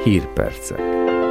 Hírpercek.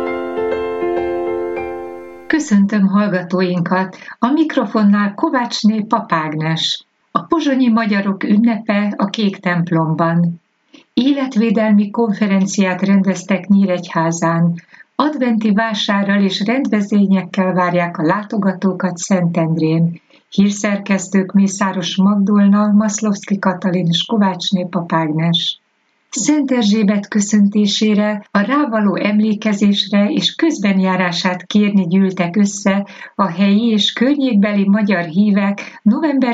Köszöntöm hallgatóinkat! A mikrofonnál Kovácsné Pap Ágnes. A pozsonyi magyarok ünnepe a Kék templomban. Életvédelmi konferenciát rendeztek Nyíregyházán. Adventi vásárral és rendezvényekkel várják a látogatókat Szentendrén. Hírszerkesztők Mészáros Magdolna, Maszlovszky Katalin és Kovácsné Pap Ágnes. Szent Erzsébet köszöntésére, a rávaló emlékezésre és közbenjárását kérni gyűltek össze a helyi és környékbeli magyar hívek november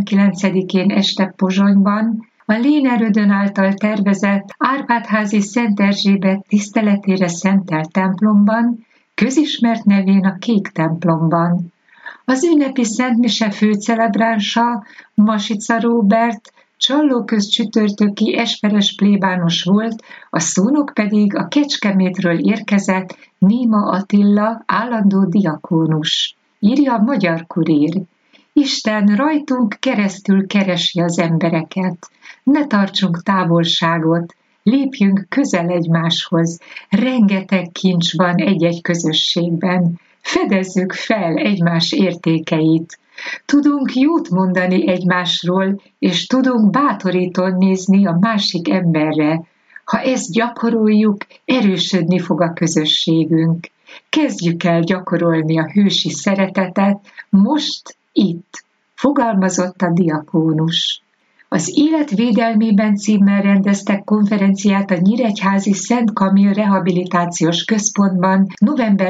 19-én este Pozsonyban, a Lénerödön által tervezett Árpád-házi Szent Erzsébet tiszteletére szentelt templomban, közismert nevén a Kék templomban. Az ünnepi szentmise főcelebránsa, Masica Róbert, Csallóköz csütörtöki esperes plébános volt, a szónok pedig a Kecskemétről érkezett Néma Attila, állandó diakónus. Írja a Magyar Kurír. Isten rajtunk keresztül keresi az embereket. Ne tartsunk távolságot, lépjünk közel egymáshoz. Rengeteg kincs van egy-egy közösségben. Fedezzük fel egymás értékeit. Tudunk jót mondani egymásról, és tudunk bátorítóan nézni a másik emberre. Ha ezt gyakoroljuk, erősödni fog a közösségünk. Kezdjük el gyakorolni a hősi szeretetet, most, itt, fogalmazott a diakónus. Az Életvédelmében címmel rendeztek konferenciát a Nyíregyházi Szent Kamil Rehabilitációs Központban november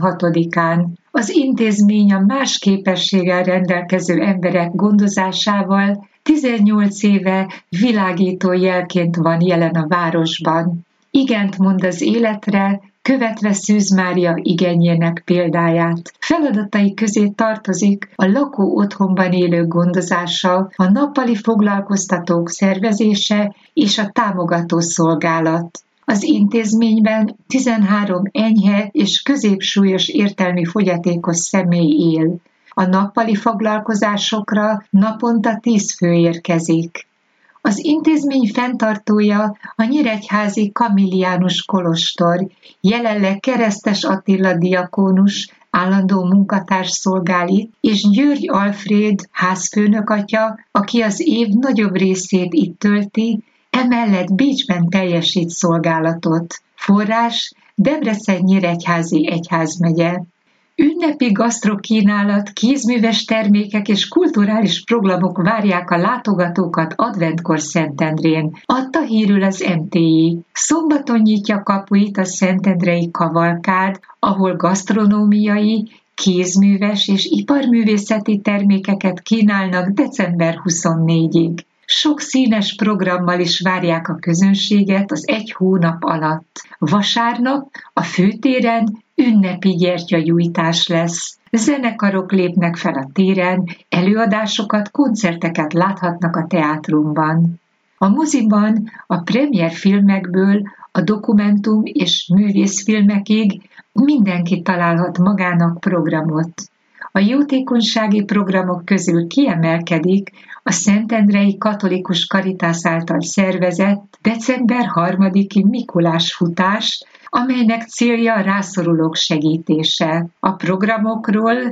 16-án. Az intézmény a más képességgel rendelkező emberek gondozásával 18 éve világító jelként van jelen a városban. Igent mond az életre, követve Szűz Mária igényének példáját. Feladatai közé tartozik a lakó otthonban élők gondozása, a nappali foglalkoztatók szervezése és a támogató szolgálat. Az intézményben 13 enyhe és középsúlyos értelmi fogyatékos személy él. A nappali foglalkozásokra naponta 10 fő érkezik. Az intézmény fenntartója a nyíregyházi Kamiliánus kolostor, jelenleg Keresztes Attila diakónus, állandó munkatárs szolgál itt, és György Alfréd házfőnök atya, aki az év nagyobb részét itt tölti, emellett Bécsben teljesít szolgálatot. Forrás: Debrecen-Nyíregyházi egyházmegye. Ünnepi gasztrokínálat, kézműves termékek és kulturális programok várják a látogatókat adventkor Szentendrén, adta hírül az MTI. Szombaton nyitja kapuit a szentendrei kavalkád, ahol gasztronómiai, kézműves és iparművészeti termékeket kínálnak december 24-ig. Sok színes programmal is várják a közönséget az egy hónap alatt. Vasárnap a főtéren ünnepi gyertyagyújtás lesz. Zenekarok lépnek fel a téren, előadásokat, koncerteket láthatnak a teátrumban. A moziban a premier filmekből a dokumentum és művészfilmekig mindenki találhat magának programot. A jótékonysági programok közül kiemelkedik a Szentendrei Katolikus Karitász által szervezett december 3-i Mikulás futás, amelynek célja a rászorulók segítése. A programokról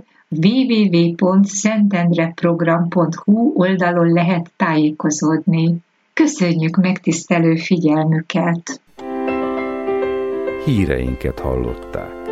www.szentendreprogram.hu oldalon lehet tájékozódni. Köszönjük megtisztelő figyelmüket! Híreinket hallották.